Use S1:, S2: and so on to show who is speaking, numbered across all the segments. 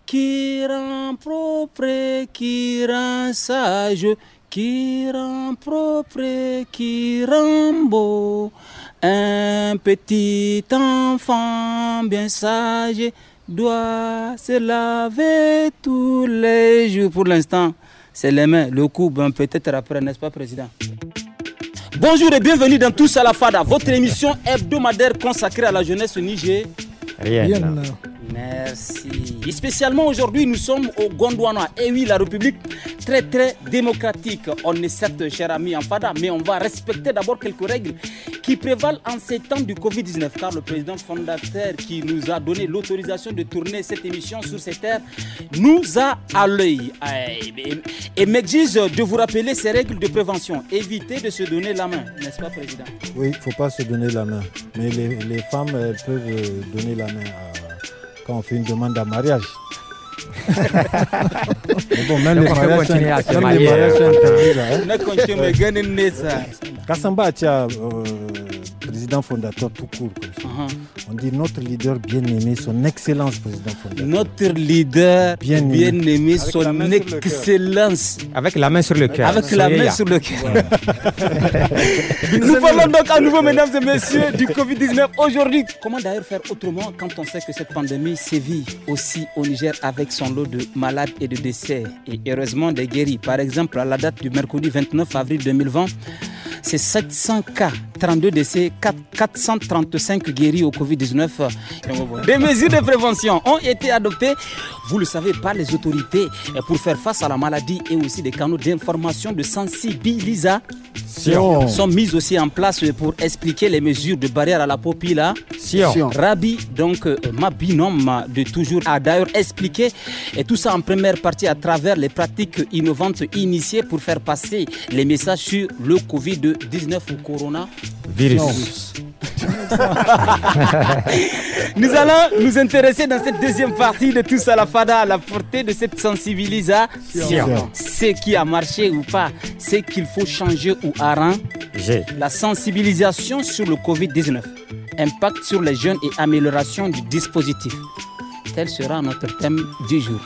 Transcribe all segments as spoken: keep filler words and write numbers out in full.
S1: qui rend propre, qui rend sage, qui rend propre, qui rend beau. Un petit enfant bien sage doit se laver tous les jours. Pour l'instant, c'est les mains, le cou, ben peut-être après, n'est-ce pas, Président? Bonjour et bienvenue dans Tous à la Fada, votre émission hebdomadaire consacrée à la jeunesse au Niger.
S2: Rien. Rien.
S1: Merci. Et spécialement aujourd'hui, nous sommes au Gondwana. Et oui, la République, très très démocratique. On est certes, chers amis, en Fada, mais on va respecter d'abord quelques règles qui prévalent en ces temps du covid dix-neuf. Car le président fondateur qui nous a donné l'autorisation de tourner cette émission sur ces terres nous a à l'œil. Et m'exige de vous rappeler ces règles de prévention. Évitez de se donner la main, n'est-ce pas, Président?
S3: Oui, il ne faut pas se donner la main. Mais les, les femmes, elles peuvent donner la main à... quand on fait une demande en mariage. Mais bon, même les mariages sont interdits. Kassamba Atia, président fondateur tout court comme ça. Uh-huh. On dit notre leader bien-aimé, son excellence président fondateur.
S1: Notre leader bien-aimé, bien-aimé son excellence.
S2: Avec la main sur le cœur.
S1: Avec la main sur le cœur. Nous parlons donc à nouveau, mesdames et messieurs, du covid dix-neuf aujourd'hui. Comment d'ailleurs faire autrement quand on sait que cette pandémie sévit aussi au Niger avec son lot de malades et de décès et heureusement des guéris. Par exemple, à la date du mercredi vingt-neuf avril deux mille vingt, c'est sept cents cas, trente-deux décès, quatre cent trente-cinq guéris au covid dix-neuf. Des mesures de prévention ont été adoptées, vous le savez, par les autorités pour faire face à la maladie et aussi des canaux d'information de sensibilisation sont mis aussi en place pour expliquer les mesures de barrière à la population. Rabi, donc ma binôme de toujours, a d'ailleurs expliqué et tout ça en première partie à travers les pratiques innovantes initiées pour faire passer les messages sur le covid dix-neuf ou corona virus. Nous allons nous intéresser dans cette deuxième partie de Tous à la Fada à la portée de cette sensibilisation. Ce qui a marché ou pas, ce qu'il faut changer ou arranger. La sensibilisation sur le covid dix-neuf. Impact sur les jeunes et amélioration du dispositif. Tel sera notre thème du jour.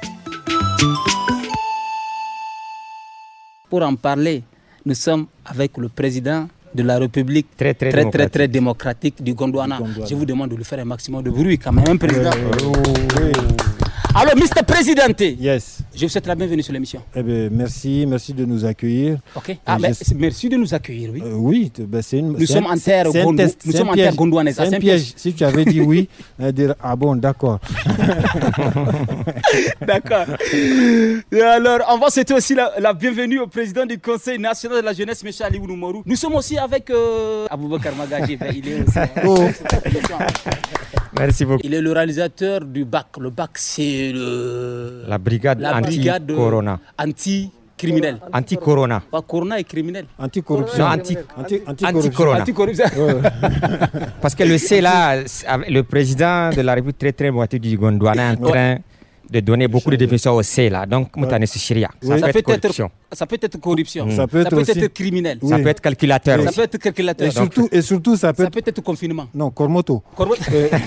S1: Pour en parler, nous sommes avec le président de la République
S2: très très,
S1: très,
S2: démocratique.
S1: très, très démocratique du Gondwana. Gondwana. Je vous demande de lui faire un maximum de bruit quand même, hein, président.
S3: Oh, oui.
S1: Alors, mister Présidente,
S3: yes.
S1: Je vous souhaite la bienvenue sur l'émission.
S3: Eh bien, merci, merci de nous accueillir.
S1: Ok. Ah, ben, je... Merci de nous accueillir, oui.
S3: Euh, oui, ben, c'est une.
S1: Nous sommes en terre gondouanaise. Nous sommes en terre gondouanaise.
S3: C'est un piège. Si tu avais dit oui, on va dire ah bon, d'accord.
S1: D'accord. Et alors, on va souhaiter aussi la, la bienvenue au président du Conseil national de la jeunesse, M. Ali Ounou. Nous sommes aussi avec euh, Aboubakar Magaji. Ben, il est aussi. Oh.
S2: Merci beaucoup.
S1: Il est le réalisateur du B A C. Le B A C, c'est le...
S2: la brigade,
S1: la brigade
S2: anti-corona.
S1: Anti-criminel.
S2: Anti-corona.
S1: Pas corona est criminel.
S3: Anti-corruption.
S2: Non, anti,
S3: anti,
S2: anti-corona.
S1: Anti-corruption.
S2: Ouais. Parce que le C, là, le président de la République très très moitié du Gondwana est en train ouais. de donner beaucoup de définitions au C, là. Donc, ouais. ça,
S1: oui. ça, peut être corruption. Ça peut être corruption.
S3: Ça peut être,
S1: ça peut
S3: aussi...
S1: être criminel.
S2: Oui. Ça peut être calculateur.
S1: Ça peut être calculateur.
S3: Et surtout, et surtout ça, peut
S1: ça
S3: être...
S1: peut être confinement.
S3: Non, Kormoto.
S1: Kormoto.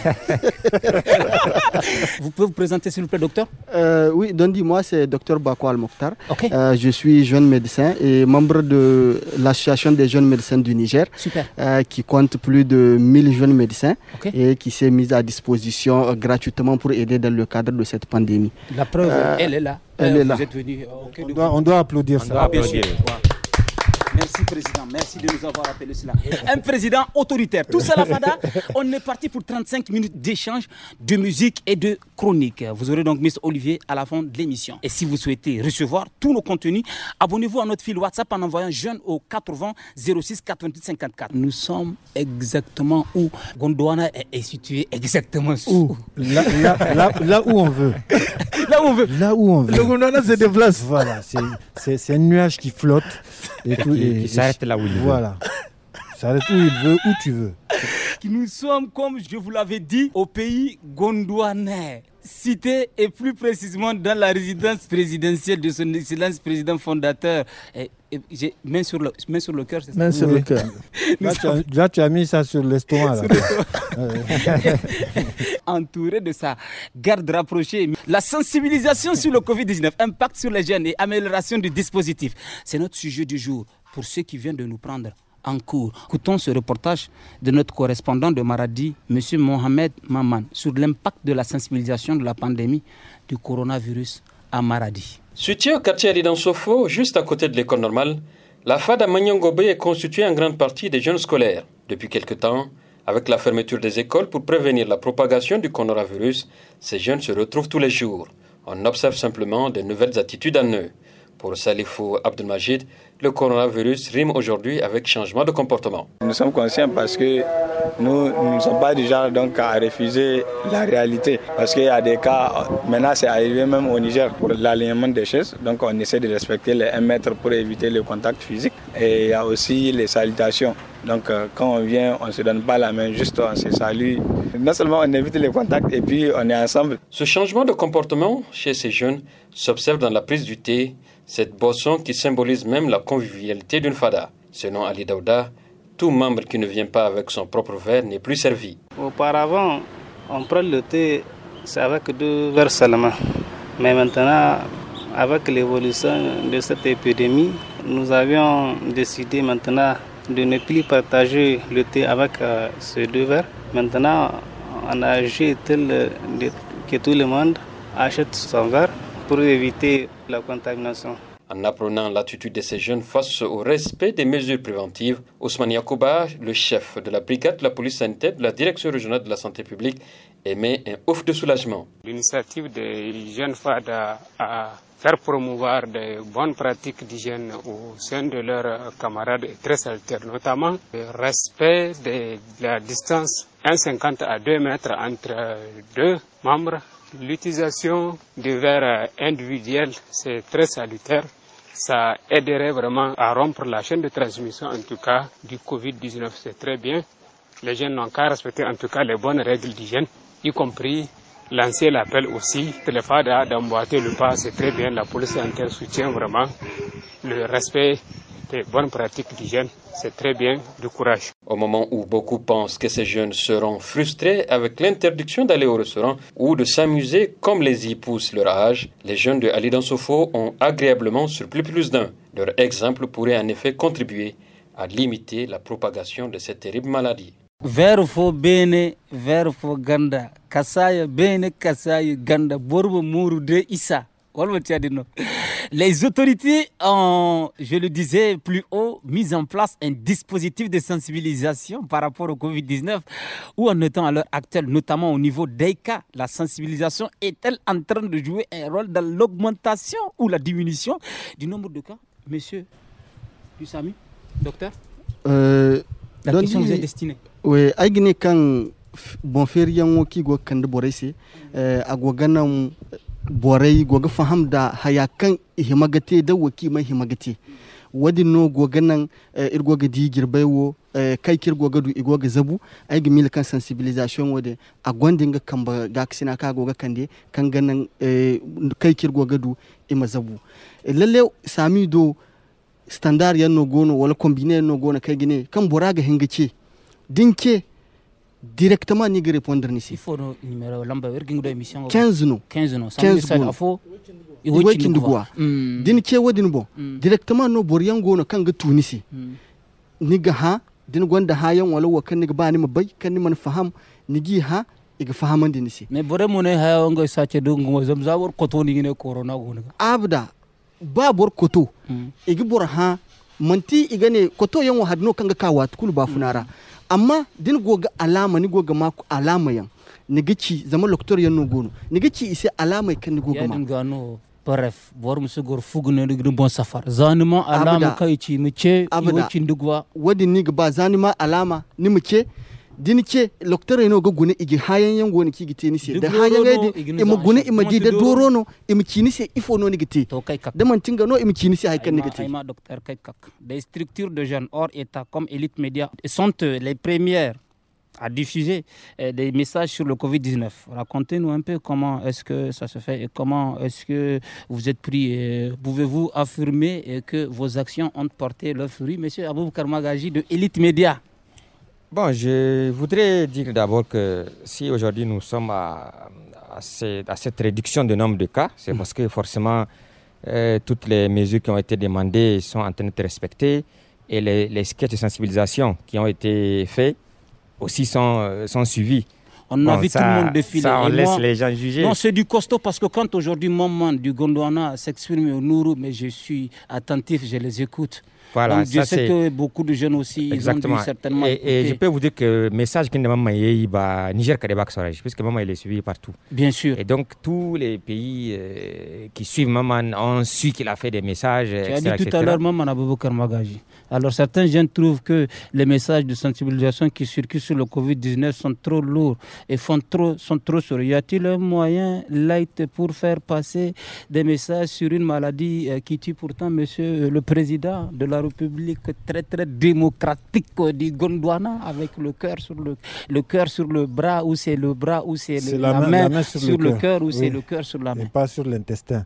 S1: Vous pouvez vous présenter, s'il vous plaît, docteur?
S4: euh, Oui, Dondi, moi, c'est docteur Bako Al-Mokhtar.
S1: Okay.
S4: Euh, je suis jeune médecin et membre de l'association des jeunes médecins du Niger.
S1: Super.
S4: Euh, qui compte plus de mille jeunes médecins
S1: okay.
S4: et qui s'est mise à disposition euh, gratuitement pour aider dans le cadre de cette pandémie.
S1: La preuve, euh, elle est là.
S4: Elle
S1: euh,
S4: est là.
S1: Vous êtes venu, okay,
S3: on, doit, on doit applaudir
S2: on
S3: ça.
S2: Doit applaudir.
S1: Merci président, merci de nous avoir rappelé cela. Un président autoritaire. Tout ça, la Fada, on est parti pour trente-cinq minutes d'échange, de musique et de chronique. Vous aurez donc mister Olivier à la fin de l'émission. Et si vous souhaitez recevoir tous nos contenus, abonnez-vous à notre fil WhatsApp en envoyant jeune au quatre-vingts zéro six quatre-vingt-huit cinquante-quatre. Nous sommes exactement où Gondwana est situé exactement
S3: où là, là, là, là où on veut.
S1: Là où on veut.
S3: Là où on veut.
S1: Le Gondwana se déplace.
S3: Voilà, c'est, c'est, c'est un nuage qui flotte. Et tout,
S2: et, et, qui s'arrête là où il veut.
S3: Voilà. S'arrête où il veut, où tu veux.
S1: Nous sommes, comme je vous l'avais dit, au pays gondouanais. cité et plus précisément dans la résidence présidentielle de son excellence président fondateur. Et, et j'ai main sur le, main sur le cœur, c'est ça?
S3: Main sur oui. le cœur. Là, tu as, là, tu as mis ça sur l'estomac.
S1: Entouré de sa garde rapprochée. La sensibilisation sur le covid dix-neuf, impact sur les jeunes et amélioration du dispositif. C'est notre sujet du jour pour ceux qui viennent de nous prendre en cours. Écoutons ce reportage de notre correspondant de Maradi, M. Mohamed Maman, sur l'impact de la sensibilisation de la pandémie du coronavirus à Maradi.
S5: Situé au quartier Alidansofo, juste à côté de l'école normale, la F A D à Magnan-Gobé est constituée en grande partie des jeunes scolaires. Depuis quelque temps, avec la fermeture des écoles pour prévenir la propagation du coronavirus, ces jeunes se retrouvent tous les jours. On observe simplement de nouvelles attitudes en eux. Pour Salifou Abdelmajid, le coronavirus rime aujourd'hui avec changement de comportement.
S6: Nous sommes conscients parce que nous ne sommes pas du genre donc à refuser la réalité. Parce qu'il y a des cas, maintenant c'est arrivé même au Niger pour l'alignement des chaises. Donc on essaie de respecter les un mètre pour éviter le contact physique. Et il y a aussi les salutations. Donc quand on vient, on ne se donne pas la main, juste on se salue. Non seulement on évite les contacts et puis on est ensemble.
S5: Ce changement de comportement chez ces jeunes s'observe dans la prise du thé, cette boisson qui symbolise même la convivialité d'une fada. Selon Ali Daouda, tout membre qui ne vient pas avec son propre verre n'est plus servi.
S7: Auparavant, on prend le thé, c'est avec deux verres seulement. Mais maintenant, avec l'évolution de cette épidémie, nous avions décidé maintenant de ne plus partager le thé avec euh, ces deux verres. Maintenant, on a agi tel de, que tout le monde achète son verre pour éviter la contamination.
S5: En apprenant l'attitude de ces jeunes face au respect des mesures préventives, Ousmane Yakouba, le chef de la brigade de la police sanitaire de la direction régionale de la santé publique, émet un ouf de soulagement.
S8: L'initiative des jeunes F A D à faire promouvoir de bonnes pratiques d'hygiène au sein de leurs camarades est très salutaire, notamment le respect de la distance un virgule cinquante à deux mètres entre deux membres. L'utilisation de verres individuels, c'est très salutaire. Ça aiderait vraiment à rompre la chaîne de transmission, en tout cas, du covid dix-neuf. C'est très bien. Les jeunes n'ont qu'à respecter, en tout cas, les bonnes règles d'hygiène, y compris lancer l'appel aussi. Le F A D A d'emboîter le pas, c'est très bien. La police sanitaire soutient vraiment le respect des bonnes pratiques d'hygiène. C'est très bien, du courage.
S5: Au moment où beaucoup pensent que ces jeunes seront frustrés avec l'interdiction d'aller au restaurant ou de s'amuser comme les y pousse leur âge, les jeunes de Alidansofo ont agréablement surpris plus d'un. Leur exemple pourrait en effet contribuer à limiter la propagation de cette terrible maladie.
S1: Verfo bene, verfo ganda, kasaya bene, kasaya ganda, borbo mouru de Issa. Les autorités ont, je le disais plus haut, mis en place un dispositif de sensibilisation par rapport au covid dix-neuf où en étant à l'heure actuelle, notamment au niveau des cas, la sensibilisation est-elle en train de jouer un rôle dans l'augmentation ou la diminution du nombre de cas? Monsieur Dussami, docteur
S4: euh,
S1: La question vous est destinée.
S4: Oui, aïgne quand bon faire yango ki go kan de borese agwaganam borai goga faham da hayakan ihimagate da waki mai himagate wadi no goga nan irgoga di girbewo kai kir goga du igoga zabu ay ga mil kan sensibilisation wode a gondinga kamba gaksina ka goga kande kan ganan kai kir goga du ima zabu lalle sami do standard yan no gono wala combiner no gono kai gine kan boraga hingace dinke directement ni répondre ici.
S1: Il faut le numéro lamba working de émission
S4: quinze no
S1: quinze no quinze no afo
S4: iwoki ndugwa din ke wadin bon directement no boryango no kanga tunisi ni ga ha din gonda hayan wala wa kan ni ba ni mabai kan ni man faham ni gi ha iga fahaman din ici
S1: mais bore mo ne hayan go sace do ngo zam zawor koto ni ne corona go ne
S4: abda ba bor koto igi bor ha manti igane koto yan wa hadno kanga kawa kul ba funara amma din goga alama ni goga maku alama yan nigici zama doktor yan no gono nigici ise alama kan ni goga ma
S1: ya dinga no bref bor musu gor fugne ni bon safar zanima alama kai ci mu ce iwocin dugwa
S4: wadi ni ba zanima alama ni mu ce din ce doktor yan no ga gune igi hayan yan goni ki gite ni se da hayan ga imu gune imu di da dorono imu ci ni se ifo no ni gite da man tinga no imu ci ni se hay kan ni gite
S1: ayma docteur kay kak des structures de jeunes hors état comme Elite Média sont les premières à diffuser euh, des messages sur le covid dix-neuf. Racontez-nous un peu comment est-ce que ça se fait et comment est-ce que vous êtes pris. Et pouvez-vous affirmer que vos actions ont porté leurs fruits? Monsieur Aboubakar Magaji de Elite Media.
S2: Bon, je voudrais dire d'abord que si aujourd'hui nous sommes à, à, ces, à cette réduction de nombre de cas, c'est mmh. parce que forcément euh, toutes les mesures qui ont été demandées sont en train d'être respectées et les, les sketchs de sensibilisation qui ont été faits aussi sont, sont suivis.
S1: On bon, a vu ça, tout le monde défiler.
S2: Ça, on
S1: et
S2: laisse
S1: moi,
S2: les gens juger.
S1: Non, c'est du costaud parce que quand aujourd'hui Maman du Gondwana s'exprime au Nourou, mais je suis attentif, je les écoute.
S2: Voilà,
S1: donc, je
S2: ça,
S1: sais que beaucoup de jeunes aussi,
S2: exactement.
S1: Ils ont dû certainement
S2: et, et je peux vous dire que le message que Maman est bah Niger Kadebak Soraj, puisque Maman il est suivi partout.
S1: Bien sûr.
S2: Et donc tous les pays euh, qui suivent Maman ont su qu'il a fait des messages.
S1: Tu as dit tout à l'heure Maman Aboubakar Magaji. Alors certains jeunes trouvent que les messages de sensibilisation qui circulent sur le covid dix-neuf sont trop lourds et font trop, sont trop sur. Y a-t-il un moyen light pour faire passer des messages sur une maladie euh, qui tue pourtant Monsieur le Président de la République très très démocratique du Gondwana avec le cœur sur le, le cœur sur le bras ou c'est le bras ou c'est,
S3: c'est
S1: la,
S3: la, main,
S1: main,
S3: la main sur,
S1: sur le, le cœur ou
S3: oui.
S1: c'est le cœur sur la main.
S3: Et pas sur l'intestin.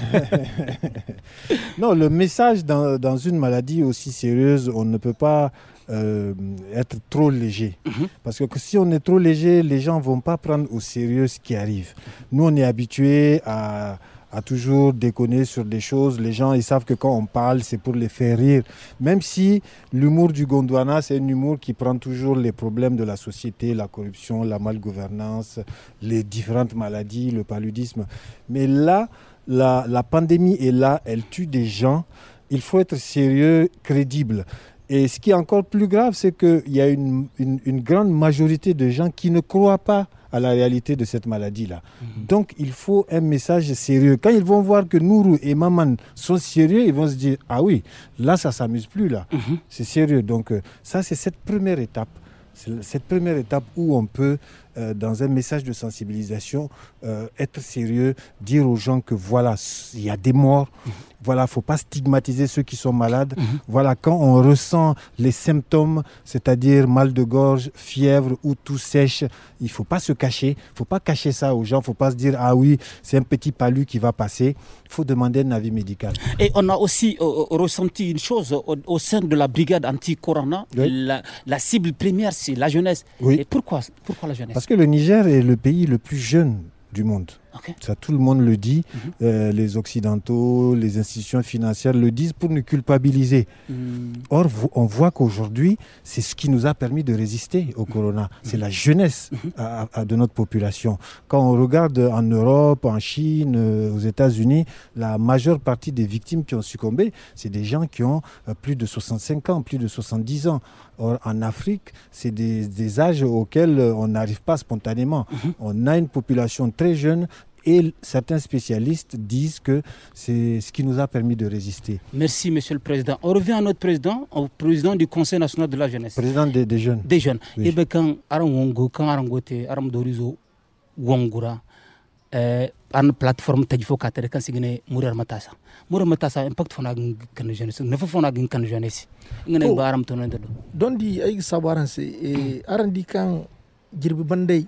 S3: Non, le message dans, dans une maladie aussi sérieuse, on ne peut pas euh, être trop léger. Mm-hmm. Parce que si on est trop léger, les gens ne vont pas prendre au sérieux ce qui arrive. Nous, on est habitués à... à toujours déconner sur des choses. Les gens, ils savent que quand on parle, c'est pour les faire rire. Même si l'humour du Gondwana, c'est un humour qui prend toujours les problèmes de la société, la corruption, la malgouvernance, les différentes maladies, le paludisme. Mais là, la, la pandémie est là, elle tue des gens. Il faut être sérieux, crédible. Et ce qui est encore plus grave, c'est qu'il y a une, une, une grande majorité de gens qui ne croient pas à la réalité de cette maladie-là. Mmh. Donc, il faut un message sérieux. Quand ils vont voir que Nourou et Maman sont sérieux, ils vont se dire, ah oui, là, ça ne s'amuse plus, là. Mmh. C'est sérieux. Donc, euh, ça, c'est cette première étape. C'est cette première étape où on peut, euh, dans un message de sensibilisation, euh, être sérieux, dire aux gens que voilà, il y a des morts. Mmh. Voilà, il ne faut pas stigmatiser ceux qui sont malades. Mmh. Voilà, quand on ressent les symptômes, c'est-à-dire mal de gorge, fièvre ou tout sèche, il ne faut pas se cacher. Il ne faut pas cacher ça aux gens. Il ne faut pas se dire, ah oui, c'est un petit palu qui va passer. Il faut demander un avis médical.
S1: Et on a aussi euh, ressenti une chose au, au sein de la brigade anti-corona. Oui. La, la cible première, c'est la jeunesse. Oui. Et pourquoi, pourquoi la jeunesse?
S3: Parce que le Niger est le pays le plus jeune du monde. Okay. Ça, tout le monde le dit. Mm-hmm. euh, les Occidentaux, les institutions financières le disent pour nous culpabiliser. Mm. Or, on voit qu'aujourd'hui, c'est ce qui nous a permis de résister au corona. Mm-hmm. C'est la jeunesse mm-hmm. à, à, de notre population. Quand on regarde en Europe, en Chine, euh, aux États-Unis, la majeure partie des victimes qui ont succombé, c'est des gens qui ont euh, plus de soixante-cinq ans, plus de soixante-dix ans. Or, en Afrique, c'est des, des âges auxquels on n'arrive pas spontanément. Mm-hmm. On a une population très jeune. Et certains spécialistes disent que c'est ce qui nous a permis de résister.
S1: Merci, Monsieur le Président. On revient à notre président, au président du Conseil national de la jeunesse.
S3: Président des, des jeunes.
S1: Des jeunes. Oui. Et bien, quand Arangongo, quand Arangote, Aramdorizo, Wongura, une plateforme Tadjifokatère, quand c'est gagné Mourir Matassa. Mourir Matassa, impact fona kan jeunesse. Ne faut fona kan jeunesse. Ngene ba aram tono ndo.
S9: Dondi ay sabaranse e arandi kan jirbi bandai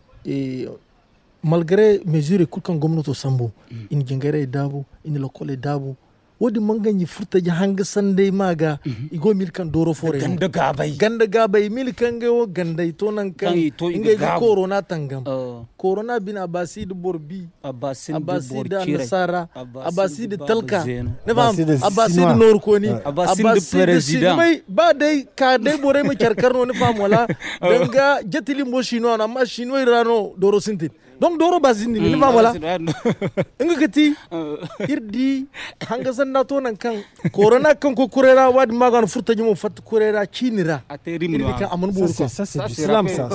S9: e malgré mesure kul kan gomnato sambo mm. in jengere dabu in lokole dabu wodi manganyi furta ja hanga sande maga mm-hmm. igo mil kan doro fore
S1: ganda gabay
S9: ganda gabay mil kan go ganda to nan kan inge corona tangam uh. corona bin abasi de borbi
S1: abasi
S9: de nasara abasi de talka ne fam abasi de nor koni
S1: abasi de president
S9: ba dai ka dai bore me karkarno ne fam wala danga jetili mo chinois na ma chinois rano doro sintin donc doro bazini ne fam wala inga kati irdi hanga sanna to nan kan corona kan ko kurera wad magan furta jimo fat kurera kinira
S1: ateri mo
S9: kan amon bor ko
S3: ça c'est l'islam ça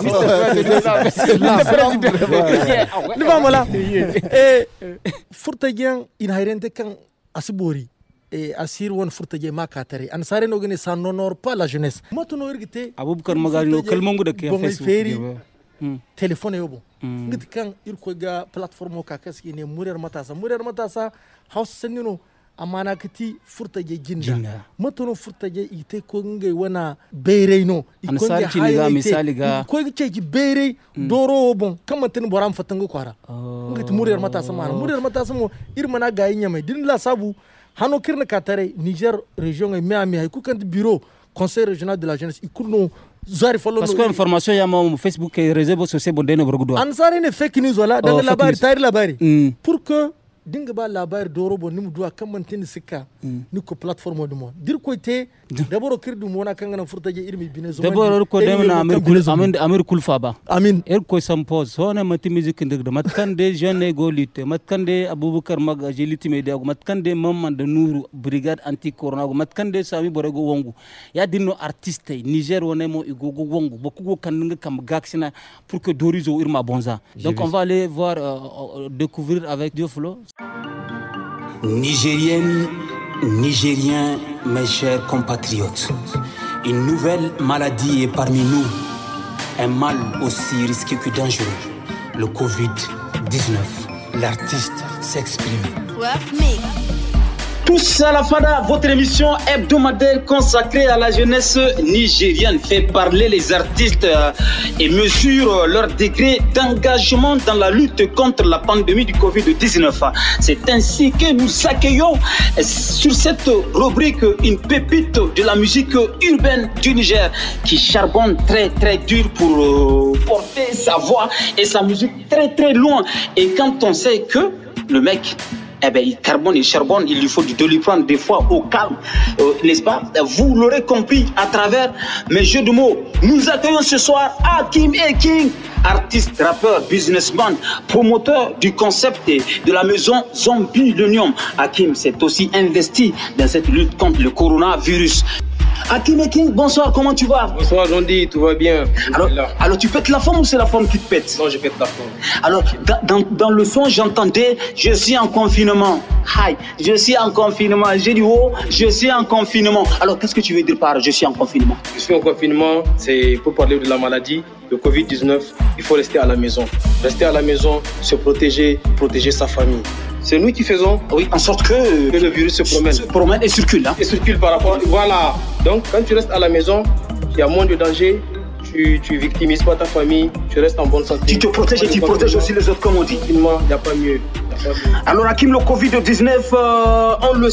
S9: ne fam wala e furta gen in hayrente kan asibori et asir won furta je makatare an sare no gene ça n'honore pas la jeunesse matono irgite
S1: Aboubakar Magaji kalmongu de ke
S9: Facebook téléphone yobo ngit kan irko ga plateforme ka kaski ne murer matasa murer matasa house senino amana kati furta je jinda matono furta je ite ko ngai wana beire no
S1: an sarki ni ga misali ga
S9: ko ce ji beire doro bon kama tin boram fatango kwara ngati murir mata sama murir mata sama irmana ga yinya mai din la sabu hano kirna katare Niger région e Miami ay ku kan bureau conseil régional de la jeunesse ikurno zari follow
S1: parce que information ya mo Facebook et réseaux sociaux bon deno borgudo
S9: ansari ne fake news wala daga labari tari labari pour que dinga ba labari doro bon nimu duwa kan mantin sika ni ko plateforme do mo dir ko te daboro kirdu mo na kan ngana furta je irmi bine zo
S1: daboro ko dem na amir kul amin amir kul fa ba
S9: amin
S1: er ko sampose sona mati musique ndig mat kan de jeune golite mat kan de Abubakar Mag agility media mat kan de Mamman de Nourou brigade anti corona mat kan de Sami Borego wongu ya dinno artiste Niger wonemo igogo wongu bokugo kan nga kam gaksina pour que dorizo irma bonza donc on va aller voir euh, découvrir avec Dioflo.
S10: Nigériennes, Nigériens, mes chers compatriotes, une nouvelle maladie est parmi nous, un mal aussi risqué que dangereux, le covid dix-neuf. L'artiste s'exprime.
S11: Tous à la Fada, votre émission hebdomadaire consacrée à la jeunesse nigérienne fait parler les artistes et mesure leur degré d'engagement dans la lutte contre la pandémie du covid dix-neuf. C'est ainsi que nous accueillons sur cette rubrique une pépite de la musique urbaine du Niger qui charbonne très très dur pour porter sa voix et sa musique très très loin. Et quand on sait que le mec eh ben, il carbone, il charbonne, il lui faut du Doliprane des fois au calme, euh, n'est-ce pas? Vous l'aurez compris à travers mes jeux de mots. Nous accueillons ce soir Hakim et King, artiste, rappeur, businessman, promoteur du concept de la maison Zombie L'Union. Hakim s'est aussi investi dans cette lutte contre le coronavirus. Hakim et King, bonsoir, comment tu vas?
S12: Bonsoir Jondi, tout va bien.
S11: Alors, alors tu pètes la forme ou c'est la forme qui te pète?
S12: Non, je pète la forme.
S11: Alors, dans, dans le son, j'entendais, je suis en confinement. Hi, je suis en confinement. J'ai dit, oh, je suis en confinement. Alors, qu'est-ce que tu veux dire par je suis en confinement?
S12: Je suis en confinement, c'est pour parler de la maladie, le covid dix-neuf. Il faut rester à la maison. Rester à la maison, se protéger, protéger sa famille. C'est nous qui faisons
S11: oui, en sorte que,
S12: que le virus se promène.
S11: Se promène et circule. Hein?
S12: Et circule par rapport. Voilà. Donc, quand tu restes à la maison, il y a moins de danger. Tu ne victimises pas ta famille. Tu restes en bonne santé.
S11: Tu te protèges et tu protèges aussi les autres, comme on dit.
S12: Il n'y a pas mieux.
S11: Alors, Hakim, le covid dix-neuf, euh, on le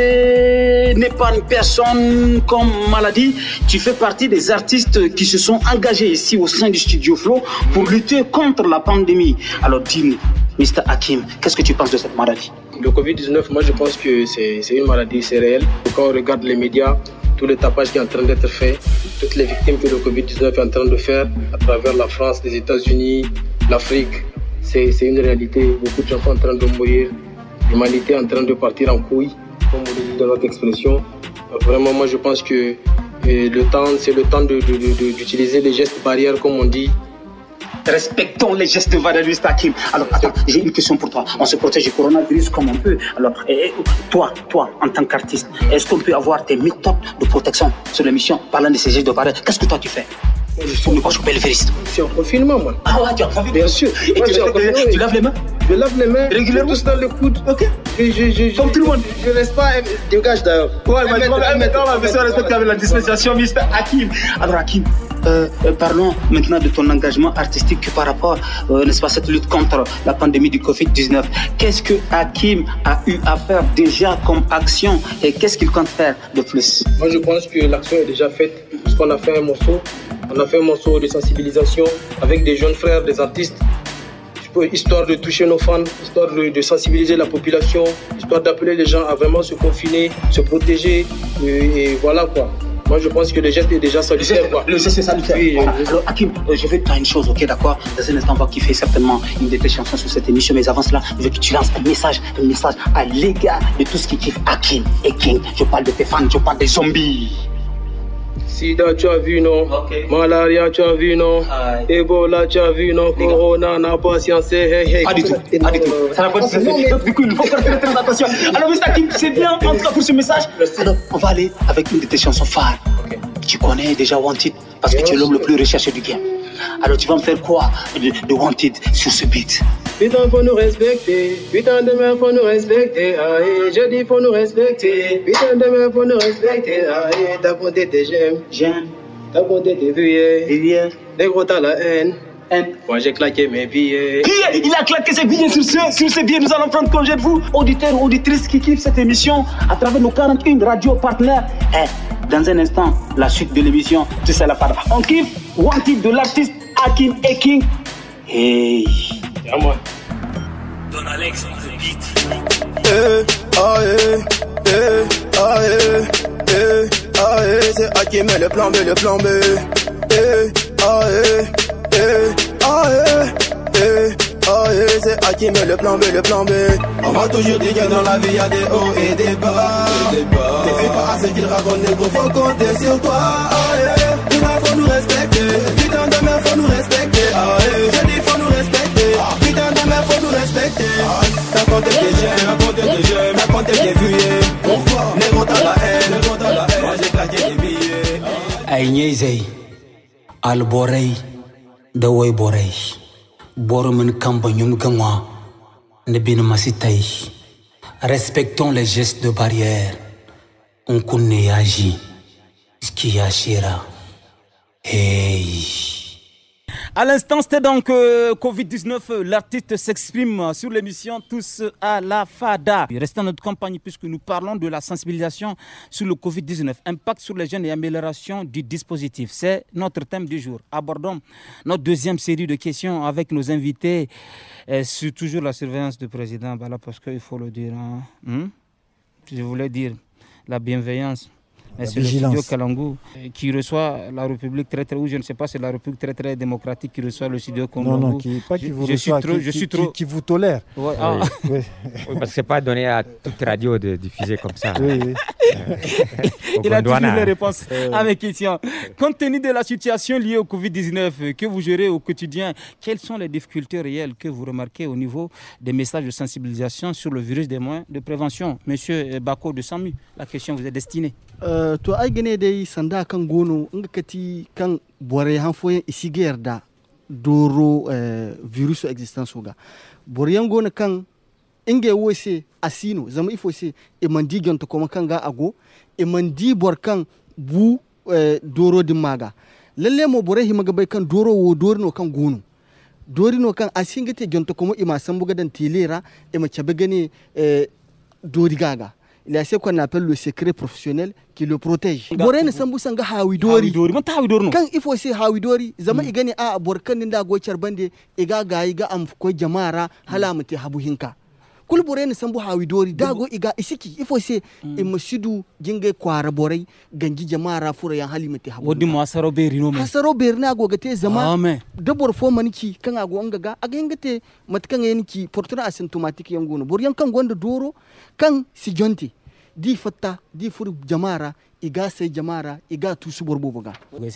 S11: sait, n'est pas une personne comme maladie. Tu fais partie des artistes qui se sont engagés ici au sein du Studio Flow pour lutter contre la pandémie. Alors, dis-nous, mister Hakim, qu'est-ce que tu penses de cette maladie?
S12: Le covid dix-neuf, moi je pense que c'est une maladie, c'est réel. Quand on regarde les médias, tout le tapage qui est en train d'être fait, toutes les victimes que le covid dix-neuf est en train de faire à travers la France, les États-Unis, l'Afrique, c'est une réalité. Beaucoup de gens sont en train de mourir, l'humanité est en train de partir en couille, comme on dit dans notre expression. Vraiment, moi je pense que le temps, c'est le temps d'utiliser les gestes barrières, comme on dit.
S11: Respectons les gestes barrières, Hakim. Alors, attends, j'ai une question pour toi. On se protège du coronavirus comme on peut. Alors, et, toi, toi, en tant qu'artiste, est-ce qu'on peut avoir des méthodes de protection sur l'émission parlant de ces gestes barrières? Qu'est-ce que toi tu fais? Je suis ne pas choper le virus.
S12: Je suis en confinement, moi.
S11: Ah ouais, tu es en confinement?
S12: Bien sûr.
S11: Et moi, tu, tu, tu laves les mains?
S12: Je lave les mains
S11: régulièrement,
S12: tous dans le coude.
S11: Ok.
S12: Je, je, je,
S11: Comme
S12: je,
S11: tout le monde.
S12: Je ne reste pas. Dégage d'ailleurs.
S11: Ouais, mais maintenant, on va se respecter avec la dispensation, mister Hakim. Alors, Hakim, euh, euh, parlons maintenant de ton engagement artistique par rapport, euh, n'est-ce pas, cette lutte contre la pandémie du covid dix-neuf. Qu'est-ce que Hakim a eu à faire déjà comme action et qu'est-ce qu'il compte faire de plus?
S12: Moi, je pense que l'action est déjà faite parce qu'on a fait un morceau. On a fait un morceau de sensibilisation avec des jeunes frères, des artistes, histoire de toucher nos fans, histoire de, de sensibiliser la population, histoire d'appeler les gens à vraiment se confiner, se protéger, et, et voilà quoi. Moi je pense que le geste est déjà salutaire.
S11: Le geste est salutaire. Oui, voilà. je... Alors Hakim, euh, je vais te dire une chose, ok, d'accord? Dans un instant, on va kiffer certainement une de tes chansons sur cette émission, mais avant cela, je veux que tu lances un message, un message à l'égard de tout ce qui kiffe Hakim et King. Je parle de tes fans, je parle des zombies.
S12: Sida, tu as vu, non? Okay. Malaria, tu as vu, non? Aye. Ebola, tu as vu, non? Corona, n'a pas science, hey, hey.
S11: Pas du tout, pas du tout. Ça n'a pas de sens. Donc, du coup, il faut faire très, très attention. Alors, mister Hakim, c'est bien, en tout cas, pour ce message. Alors, on va aller avec une de tes chansons phares. Okay. Tu connais déjà Wanted, parce que tu es l'homme le plus recherché du game. Alors tu vas me faire quoi de, de Wanted sur ce beat?
S12: Putain, faut nous respecter. Putain, demain, faut nous respecter. Aïe, je dis, faut nous respecter. Putain, demain, faut nous respecter. Aïe, t'as compté tes j'aime.
S11: J'aime.
S12: T'as compté tes vues.
S11: Rivière.
S12: Les gros, t'as la haine.
S11: Haine.
S12: Moi, j'ai claqué mes billets.
S11: Billets. Il a claqué ses billets sur ce, sur ces billets. Nous allons prendre congé de vous, auditeurs, auditrices qui kiffent cette émission à travers nos quarante et une radios partenaires. Eh, dans un instant, la suite de l'émission, tu sais la part. On kiffe Wanted de l'artiste Hakim Eking. Hey.
S12: C'est à moi.
S11: Don Alex on the beat.
S13: Eh, ah, eh, eh, ah, eh, eh, ah, eh, c'est Hakim et le plan B, le plan B. Eh, ah, eh, eh, ah, eh, eh, ah, eh, c'est Hakim et le plan B, le plan B. On m'a toujours dit que dans la vie y'a des hauts et des bas. Ne fais pas assez qu'ils racontent, négro, faut compter sur toi. Ah, eh, demain faut nous respecter. Putain, demain faut nous respecter. Ah, eh, je dis faut nous respecter. Putain, demain faut nous respecter. T'as compté tes jeunes, t'as compté tes jeunes, t'as compté tes vues. Pourquoi? Négro t'as la haine, négro t'as la haine. Moi j'ai claqué des billets.
S10: Aïnyezei, Alborei, Dawai Borei, Bormen Kamba Nyum Gangwa, Nebin Masitei. Respectons les gestes de barrière. On connaît agi, Skiyashira. Hey.
S1: À l'instant, c'était donc euh, covid dix-neuf. L'artiste s'exprime sur l'émission Tous à la Fada. Restez en notre compagnie puisque nous parlons de la sensibilisation sur le covid dix-neuf. Impact sur les jeunes et amélioration du dispositif. C'est notre thème du jour. Abordons notre deuxième série de questions avec nos invités euh, sur toujours la surveillance du président. Voilà, parce qu'il faut le dire. Hein. Hmm? Je voulais dire la bienveillance. C'est le studio Kalangu qui reçoit la République très très, ou je ne sais pas, c'est la République très très démocratique qui reçoit le studio Kalangu.
S3: Non, non, qui, pas qui vous
S1: je,
S3: reçoit,
S1: suis trop,
S3: qui,
S1: je suis
S3: qui,
S1: trop...
S3: qui, qui vous tolère.
S1: Ouais, ah.
S2: oui. Oui. Oui, parce que ce n'est pas donné à toute radio de diffuser comme ça.
S3: Oui, oui.
S1: Il a toujours les réponses euh... à mes questions. Compte tenu de la situation liée au covid dix-neuf que vous gérez au quotidien, quelles sont les difficultés réelles que vous remarquez au niveau des messages de sensibilisation sur le virus, des moyens de prévention? Monsieur Bako de Samu, la question vous est destinée.
S4: Uh, to ai gane dai sanda kan gono inga kati kan bore han foyen isige yarda doro uh, virus existence ga bore yan gono kan inge wose asino zama ifo se e mandi gonto kuma kan ga ago e mandi bor kan bu uh, doro di maga lalle mo bore himaga bai kan doro wo dori no kan gono dori no kan asingete gonto kuma ima sambuga dan tilera e ma chabe gane uh, dori gaga. Il y a ce qu'on appelle le secret professionnel qui le protège. Borene sambu sanga hawidori. Quand il faut se hawidori, zama igani a borkan nda go charbande iga ga iga am ko jamara halamati habuhinka. Kul borene sambu hawidori dago iga isiki il faut se e masidu jinge kwara borai gangi jamara fura ya halimati habu.
S1: Wodi mo asaro berino me.
S4: Asaro berna go gate zama. Da bor fo maniki kan ago ngaga aga ngate matkan yeniki portrait asymptomatique yangono. Bor yan kan gonda doro kan si jonti di fatta di fur jamara iga se jamara iga tusu borbo boga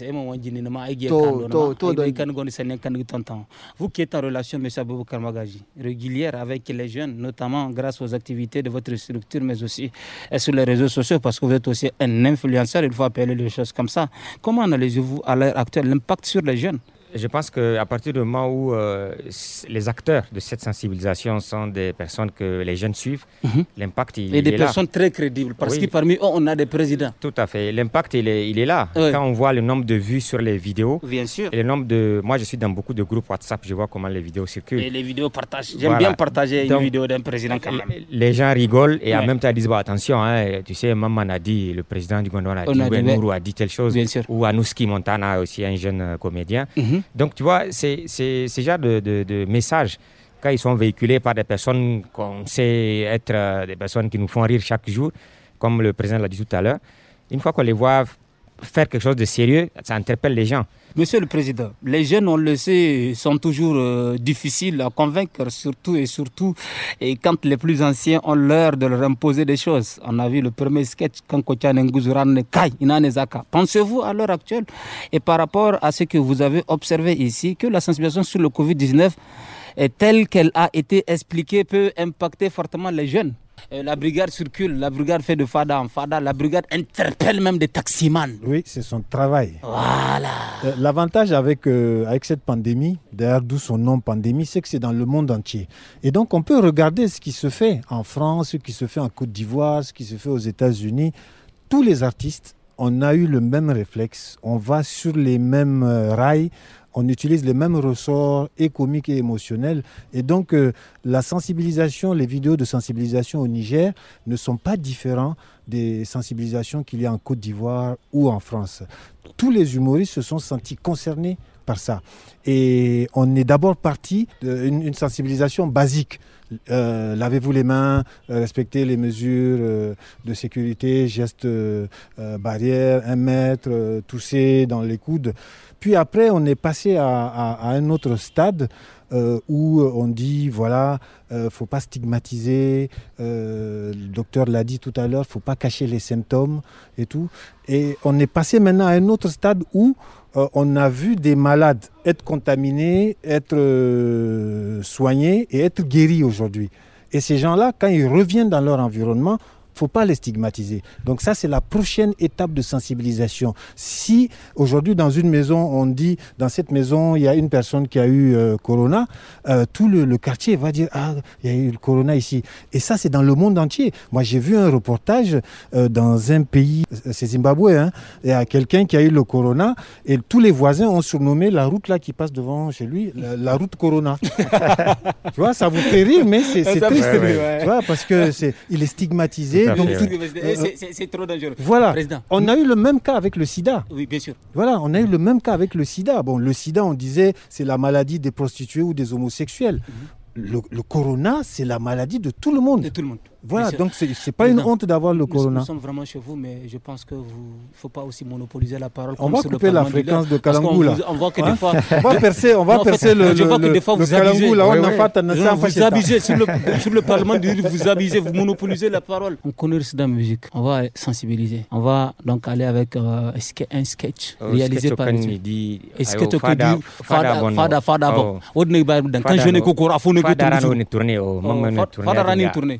S1: vous qui êtes en relation monsieur Aboubakar Magaji régulière avec les jeunes notamment grâce aux activités de votre structure mais aussi sur les réseaux sociaux parce que vous êtes aussi un influenceur, il faut appeler les choses comme ça, comment analysez-vous à l'heure actuelle l'impact sur les jeunes?
S2: Je pense qu'à partir du moment où euh, les acteurs de cette sensibilisation sont des personnes que les jeunes suivent, mm-hmm. l'impact il,
S1: et
S2: il est là.
S1: Et des personnes très crédibles, parce oui. que parmi eux, on a des présidents.
S2: Tout à fait. L'impact, il est, il est là. Oui. Quand on voit le nombre de vues sur les vidéos,
S1: bien sûr.
S2: Et le nombre de... Moi, je suis dans beaucoup de groupes WhatsApp, je vois comment les vidéos circulent.
S1: Et les vidéos partagent. J'aime voilà. bien partager Donc, une vidéo d'un président quand même.
S2: Les gens rigolent et ouais. en même temps, ils disent, bah, attention, hein, tu sais, Maman a dit, le président du Gondwana a dit, a, dit, Nourou a dit telle chose.
S1: Bien sûr.
S2: Ou Anouski Montana, aussi un jeune euh, comédien.
S1: Mm-hmm.
S2: Donc, tu vois, c'est ce genre de, de, de messages, quand ils sont véhiculés par des personnes qu'on sait être euh, des personnes qui nous font rire chaque jour, comme le président l'a dit tout à l'heure, une fois qu'on les voit faire quelque chose de sérieux, ça interpelle les gens.
S1: Monsieur le Président, les jeunes, on le sait, sont toujours euh, difficiles à convaincre, surtout et surtout et quand les plus anciens ont l'heure de leur imposer des choses. On a vu le premier sketch quand Kotiane Ngouzourane Kai, Inanezaka. Pensez-vous à l'heure actuelle et par rapport à ce que vous avez observé ici, que la sensibilisation sur le covid dix-neuf est telle qu'elle a été expliquée peut impacter fortement les jeunes? Euh, la brigade circule, la brigade fait de fada en fada, la brigade interpelle même des taximans.
S3: Oui, c'est son travail.
S1: Voilà.
S3: Euh, l'avantage avec, euh, avec cette pandémie, d'ailleurs d'où son nom pandémie, c'est que c'est dans le monde entier. Et donc on peut regarder ce qui se fait en France, ce qui se fait en Côte d'Ivoire, ce qui se fait aux États-Unis. Tous les artistes, on a eu le même réflexe, on va sur les mêmes euh, rails, on utilise les mêmes ressorts et comiques et émotionnels. Et donc, euh, la sensibilisation, les vidéos de sensibilisation au Niger ne sont pas différents des sensibilisations qu'il y a en Côte d'Ivoire ou en France. Tous les humoristes se sont sentis concernés par ça. Et on est d'abord parti d'une une sensibilisation basique. Euh, lavez-vous les mains, euh, respectez les mesures euh, de sécurité, gestes euh, barrières, un mètre, euh, tousser dans les coudes. Puis après, on est passé à, à, à un autre stade euh, où on dit, voilà, il euh, ne faut pas stigmatiser, euh, le docteur l'a dit tout à l'heure, il ne faut pas cacher les symptômes et tout. Et on est passé maintenant à un autre stade où euh, on a vu des malades être contaminés, être euh, soignés et être guéris aujourd'hui. Et ces gens-là, quand ils reviennent dans leur environnement, il ne faut pas les stigmatiser. Donc ça, c'est la prochaine étape de sensibilisation. Si aujourd'hui, dans une maison, on dit, dans cette maison, il y a une personne qui a eu euh, Corona, euh, tout le, le quartier va dire, ah, il y a eu le Corona ici. Et ça, c'est dans le monde entier. Moi, j'ai vu un reportage euh, dans un pays, c'est Zimbabwe, hein, il y a quelqu'un qui a eu le Corona et tous les voisins ont surnommé la route là qui passe devant chez lui, la, la route Corona. Tu vois, ça vous fait rire, mais c'est triste. Ouais, ouais. Tu vois, parce que c'est, il est stigmatisé. Donc,
S1: tout, euh, c'est trop dangereux.
S3: Voilà.
S1: Président.
S3: On a eu le même cas avec le sida.
S1: Oui, bien sûr.
S3: Voilà, on a eu le même cas avec le sida. Bon, le sida, on disait, c'est la maladie des prostituées ou des homosexuels. Mm-hmm. le, le corona, c'est la maladie de tout le monde.
S1: De tout le monde.
S3: Voilà, donc c'est n'est pas une honte d'avoir le
S1: nous,
S3: corona.
S1: Nous sommes vraiment chez vous, mais je pense qu'il ne faut pas aussi monopoliser la parole.
S3: On va couper la fréquence de Kalangou là.
S1: On voit que des fois...
S3: On va percer, on va
S1: non,
S3: percer
S1: en fait,
S3: le,
S1: je vois
S3: le,
S1: que des fois
S3: le
S1: vous Kalangou
S3: là.
S1: Oui,
S3: on
S1: oui.
S3: a fait
S1: non, vous abusez sur le, sur le Parlement, vous abusez, vous monopolisez la parole. On connaît le sida musique. On va sensibiliser. On va donc aller avec euh, un sketch
S2: oh,
S1: réalisé
S2: sketch
S1: par... Est-ce que tu as dit Fada Fada Fada bon. Quand je n'ai qu'au cours, il faut ne que
S2: Fada Rani tourné.
S1: Fada Rani tourné.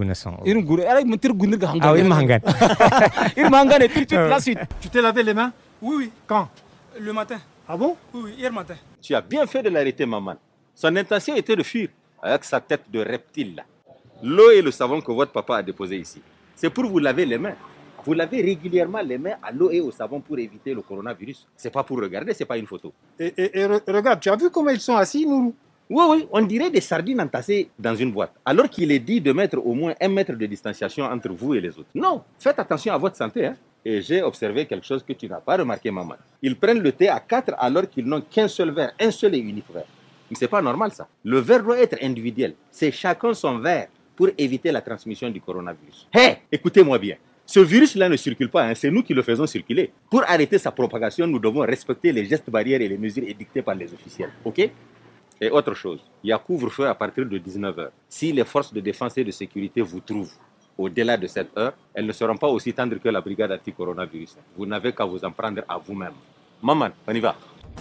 S2: Ah oui, Mangan.
S1: Il Mangan et tout de suite la suite.
S14: Tu t'es lavé les mains?
S15: Oui, oui.
S14: Quand?
S15: Le matin.
S14: Ah bon?
S15: Oui, oui, hier matin.
S16: Tu as bien fait de l'arrêter, maman. Son intention était de fuir avec sa tête de reptile là. L'eau et le savon que votre papa a déposé ici, c'est pour vous laver les mains. Vous lavez régulièrement les mains à l'eau et au savon pour éviter le coronavirus. C'est pas pour regarder, c'est pas une photo.
S14: Et, et, et regarde, tu as vu comment ils sont assis, Nourou?
S16: Oui, oui, on dirait des sardines entassées dans une boîte. Alors qu'il est dit de mettre au moins un mètre de distanciation entre vous et les autres. Non, faites attention à votre santé. Hein. Et j'ai observé quelque chose que tu n'as pas remarqué, maman. Ils prennent le thé à quatre alors qu'ils n'ont qu'un seul verre, un seul et unique verre. Mais c'est pas normal ça. Le verre doit être individuel. C'est chacun son verre pour éviter la transmission du coronavirus. Hé, hey, écoutez-moi bien. Ce virus-là ne circule pas, hein. C'est nous qui le faisons circuler. Pour arrêter sa propagation, nous devons respecter les gestes barrières et les mesures édictées par les officiels. OK? Et autre chose, il y a couvre-feu à partir de dix-neuf heures. Si les forces de défense et de sécurité vous trouvent au-delà de cette heure, elles ne seront pas aussi tendres que la brigade anti-coronavirus. Vous n'avez qu'à vous en prendre à vous-même. Maman, on y va.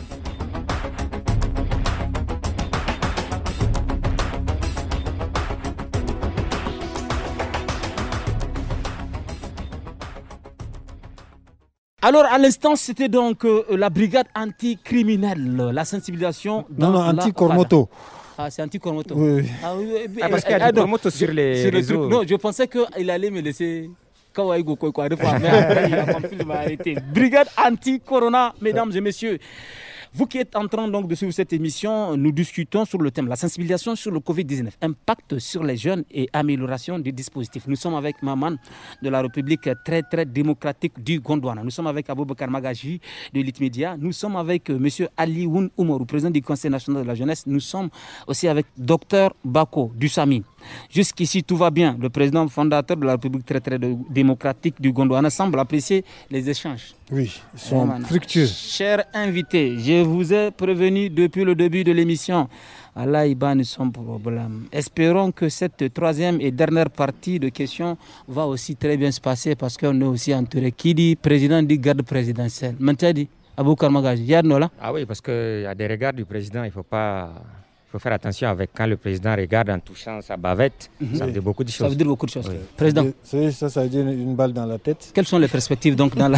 S1: Alors, à l'instant, c'était donc euh, la brigade anticriminelle, la sensibilisation...
S3: Non, non, anti-cormoto.
S1: Ah, c'est anti-cormoto.
S3: Oui.
S1: Ah, oui, oui.
S2: Ah, parce qu'il y a des cormotos sur les
S1: sur
S2: réseaux.
S1: Le non, je pensais qu'il allait me laisser... Kawaii Goko, quoi, de fois, mais après, il a compris, il m'a arrêté. Brigade anti-corona, mesdames et messieurs. Vous qui êtes en train donc de suivre cette émission, nous discutons sur le thème la sensibilisation sur le covid dix-neuf, impact sur les jeunes et amélioration du dispositif. Nous sommes avec Maman de la République très très démocratique du Gondwana. Nous sommes avec Aboubakar Magaji de Litmedia. Nous sommes avec euh, M. Ali Woun Oumarou, président du Conseil national de la jeunesse. Nous sommes aussi avec Dr Bako du Sami. Jusqu'ici, tout va bien. Le président fondateur de la République très très démocratique du Gondwana semble apprécier les échanges.
S3: Oui, ils sont eh, fructueux.
S1: Chers invités, je vous ai prévenu depuis le début de l'émission. Allah Iba nous sommes problème. Espérons que cette troisième et dernière partie de questions va aussi très bien se passer parce qu'on est aussi entouré. Qui dit président dit garde présidentielle. Maintenant dit Aboubakar Magaji, il y a de là.
S2: Ah oui, parce qu'il y a des regards du président, il ne faut pas... faut faire attention avec quand le président regarde en touchant sa bavette. Mm-hmm. Ça veut dire beaucoup de choses.
S1: Ça veut dire beaucoup de choses.
S2: Oui.
S1: Président.
S3: Ça, ça veut dire une balle dans la tête.
S1: Quelles sont les perspectives donc dans la...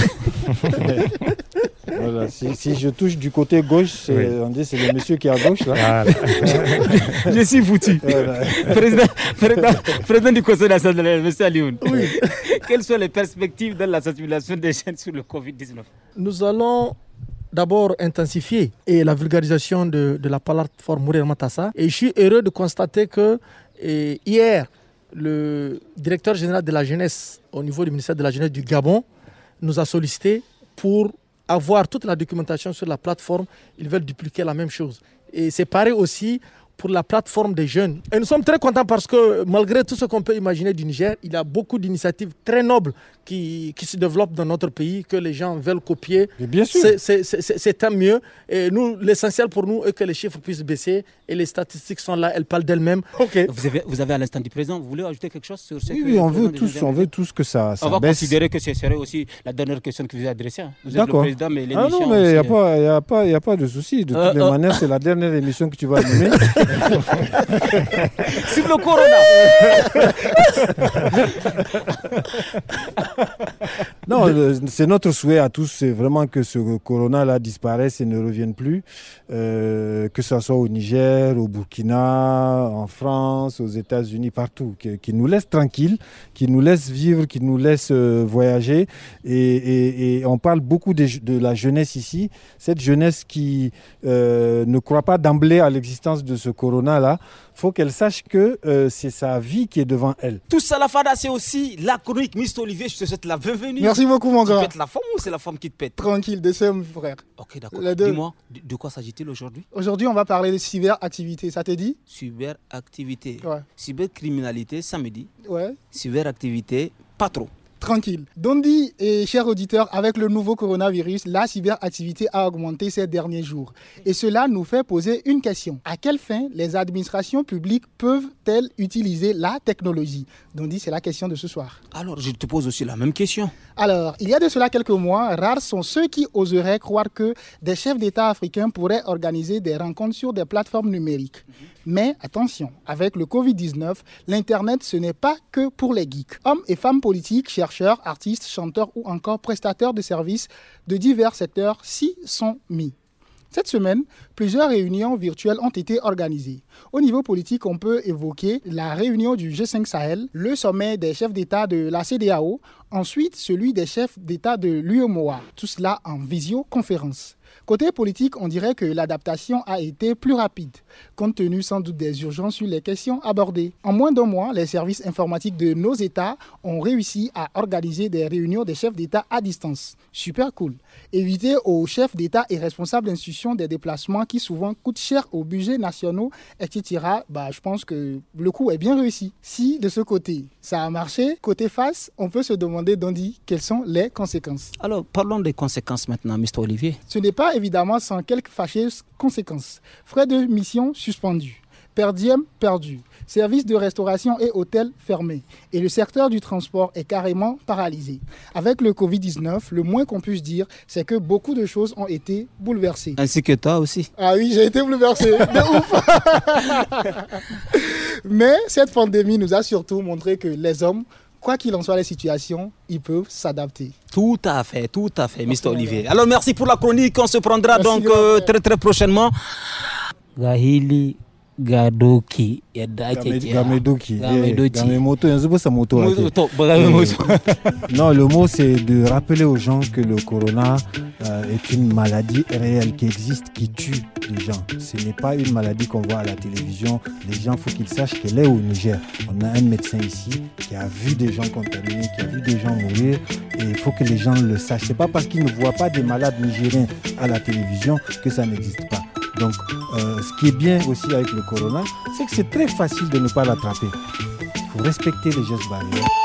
S3: Voilà, si, si je touche du côté gauche, c'est, oui. on dit c'est le monsieur qui est à gauche là. Voilà.
S1: Je suis foutu. Voilà. Président, président, président du Conseil national, monsieur Alioune. Oui. Quelles sont les perspectives dans la sensibilisation des jeunes sur le covid dix-neuf?
S9: Nous allons d'abord intensifier et la vulgarisation de, de la plateforme Mourir Matassa. Et je suis heureux de constater que et, hier, le directeur général de la jeunesse au niveau du ministère de la jeunesse du Gabon nous a sollicité pour avoir toute la documentation sur la plateforme. Ils veulent dupliquer la même chose. Et c'est pareil aussi pour la plateforme des jeunes. Et nous sommes très contents parce que malgré tout ce qu'on peut imaginer du Niger, il y a beaucoup d'initiatives très nobles qui, qui se développent dans notre pays, que les gens veulent copier.
S3: Et bien sûr.
S9: C'est, c'est, c'est, c'est un mieux. Et nous, l'essentiel pour nous est que les chiffres puissent baisser. Et les statistiques sont là, elles parlent d'elles-mêmes. Okay.
S1: Vous avez, vous avez à l'instant du président, vous voulez ajouter quelque chose sur ce
S3: Oui,
S1: que
S3: oui on, veut tous, on veut tous que ça, ça
S1: on va
S3: baisse.
S1: Considérer que ce serait aussi la dernière question que vous avez adressée. Vous êtes
S3: D'accord.
S1: le président, mais l'émission...
S3: Ah non, mais il n'y a, a, a, a pas de souci. De euh, toutes les euh... manières, c'est la dernière émission que tu vas animer.
S1: Sur le corona.
S3: Non, le, c'est notre souhait à tous, c'est vraiment que ce corona-là disparaisse et ne revienne plus, euh, que ce soit au Niger, au Burkina, en France, aux États-Unis, partout, qu'il qui nous laisse tranquilles, qu'il nous laisse vivre, qu'il nous laisse euh, voyager. Et, et, et on parle beaucoup de, de la jeunesse ici, cette jeunesse qui euh, ne croit pas d'emblée à l'existence de ce corona-là. Il faut qu'elle sache que euh, c'est sa vie qui est devant elle.
S1: Tout ça, la fada, c'est aussi la chronique. Mister Olivier, je te souhaite la bienvenue.
S15: Merci beaucoup, mon gars.
S1: Tu pètes la femme ou c'est la femme qui te pète?
S15: Tranquille, deux mon frère.
S1: Ok, d'accord. Dis-moi, de, de quoi s'agit-il aujourd'hui?
S15: Aujourd'hui, on va parler de cyberactivité. Ça te dit?
S1: Cyberactivité.
S15: Ouais.
S1: Cybercriminalité, ça me dit.
S15: Ouais.
S1: Cyberactivité, pas trop.
S15: Tranquille. Dondi et chers auditeurs, avec le nouveau coronavirus, la cyberactivité a augmenté ces derniers jours. Et cela nous fait poser une question. À quelle fin les administrations publiques peuvent-elles utiliser la technologie? Dondi, c'est la question de ce soir.
S1: Alors, je te pose aussi la même question.
S15: Alors, il y a de cela quelques mois, rares sont ceux qui oseraient croire que des chefs d'État africains pourraient organiser des rencontres sur des plateformes numériques. Mm-hmm. Mais attention, avec le covid dix-neuf, l'Internet, ce n'est pas que pour les geeks. Hommes et femmes politiques, chercheurs, artistes, chanteurs ou encore prestataires de services de divers secteurs s'y sont mis. Cette semaine, plusieurs réunions virtuelles ont été organisées. Au niveau politique, on peut évoquer la réunion du G cinq Sahel, le sommet des chefs d'État de la C E D E A O, ensuite celui des chefs d'État de l'U E M O A, tout cela en visioconférence. Côté politique, on dirait que l'adaptation a été plus rapide, compte tenu sans doute des urgences sur les questions abordées. En moins d'un mois, les services informatiques de nos États ont réussi à organiser des réunions des chefs d'État à distance. Super cool. Éviter aux chefs d'État et responsables d'institutions des déplacements qui souvent coûtent cher aux budgets nationaux, et cetera. Bah, je pense que le coup est bien réussi. Si de ce côté, ça a marché, côté face, on peut se demander, Dondi, quelles sont les conséquences.
S1: Alors, parlons des conséquences maintenant, Mister Olivier.
S15: Ce n'est pas évidemment sans quelques fâcheuses conséquences. Frais de mission suspendus, per diem perdu, services de restauration et hôtels fermés. Et le secteur du transport est carrément paralysé. Avec le covid dix-neuf, le moins qu'on puisse dire, c'est que beaucoup de choses ont été bouleversées.
S1: Ainsi que toi aussi.
S15: Ah oui, j'ai été bouleversé. De ouf. Mais cette pandémie nous a surtout montré que les hommes, quoi qu'il en soit les situations, ils peuvent s'adapter.
S1: Tout à fait, tout à fait, Mister Olivier. Alors merci pour la chronique, on se prendra merci donc euh, très très prochainement. Gahili Gadoki.
S3: Gamedoki. Gamemoto, moto. Non, le mot c'est de rappeler aux gens que le corona euh, est une maladie réelle qui existe, qui tue les gens. Ce n'est pas une maladie qu'on voit à la télévision. Les gens, il faut qu'ils sachent qu'elle est au Niger. On a un médecin ici qui a vu des gens contaminés, qui a vu des gens mourir. Et il faut que les gens le sachent. Ce n'est pas parce qu'ils ne voient pas des malades nigériens à la télévision que ça n'existe pas. Donc, euh, ce qui est bien aussi avec le corona, c'est que c'est très facile de ne pas l'attraper. Il faut respecter les gestes barrières.